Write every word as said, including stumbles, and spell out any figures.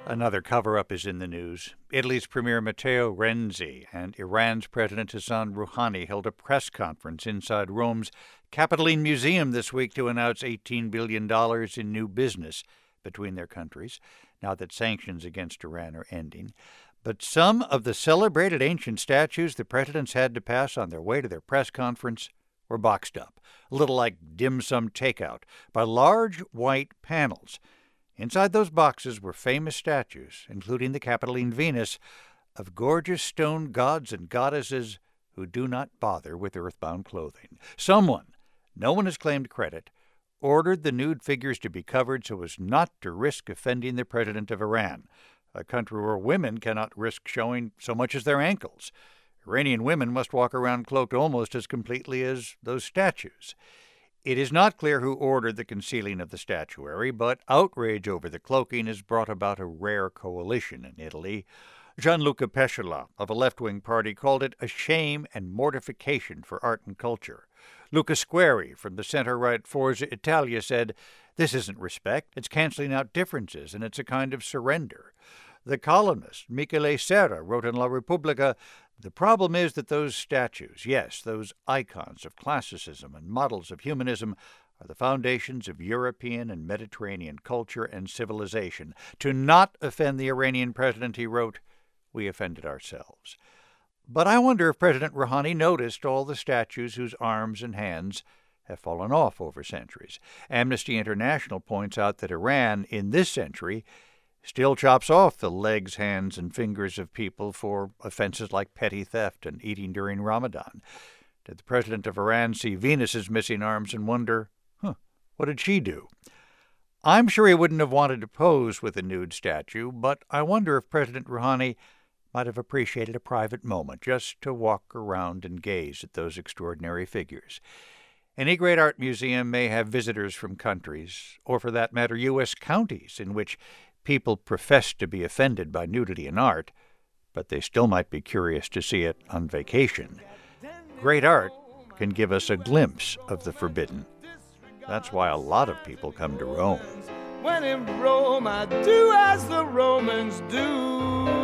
Another cover-up is in the news. Italy's Premier Matteo Renzi and Iran's President Hassan Rouhani held a press conference inside Rome's Capitoline Museum this week to announce eighteen billion dollars in new business between their countries, now that sanctions against Iran are ending. But some of the celebrated ancient statues the presidents had to pass on their way to their press conference were boxed up, a little like dim sum takeout, by large white panels. Inside those boxes were famous statues, including the Capitoline Venus, of gorgeous stone gods and goddesses who do not bother with earthbound clothing. Someone, no one has claimed credit, ordered the nude figures to be covered so as not to risk offending the president of Iran, a country where women cannot risk showing so much as their ankles. Iranian women must walk around cloaked almost as completely as those statues. It is not clear who ordered the concealing of the statuary, but outrage over the cloaking has brought about a rare coalition in Italy. Gianluca Pessola of a left-wing party called it a shame and mortification for art and culture. Luca Squeri from the center-right Forza Italia said, "This isn't respect, it's canceling out differences, and it's a kind of surrender." The columnist Michele Serra wrote in La Repubblica, "The problem is that those statues, yes, those icons of classicism and models of humanism, are the foundations of European and Mediterranean culture and civilization. To not offend the Iranian president," he wrote, "we offended ourselves." But I wonder if President Rouhani noticed all the statues whose arms and hands have fallen off over centuries. Amnesty International points out that Iran, in this century, still chops off the legs, hands, and fingers of people for offenses like petty theft and eating during Ramadan. Did the president of Iran see Venus's missing arms and wonder, huh, what did she do? I'm sure he wouldn't have wanted to pose with a nude statue, but I wonder if President Rouhani might have appreciated a private moment just to walk around and gaze at those extraordinary figures. Any great art museum may have visitors from countries, or for that matter, U S counties, in which people profess to be offended by nudity in art, but they still might be curious to see it on vacation. Great art can give us a glimpse of the forbidden. That's why a lot of people come to Rome. When in Rome, I do as the Romans do.